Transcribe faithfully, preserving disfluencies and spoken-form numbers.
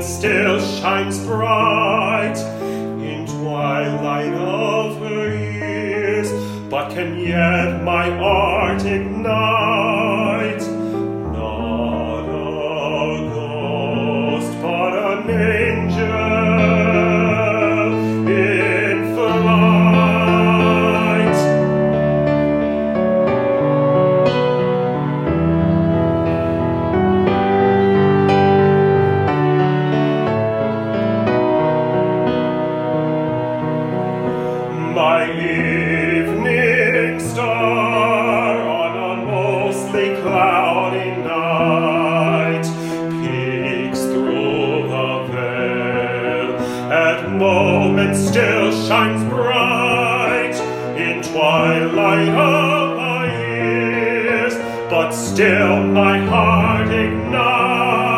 still shines bright in twilight of her years, but can yet my art ignite. Not a ghost, but an angel in flight. My evening star on a mostly cloudy night peeks through the veil, at moments still shines bright in twilight of the years, but still my heart ignites.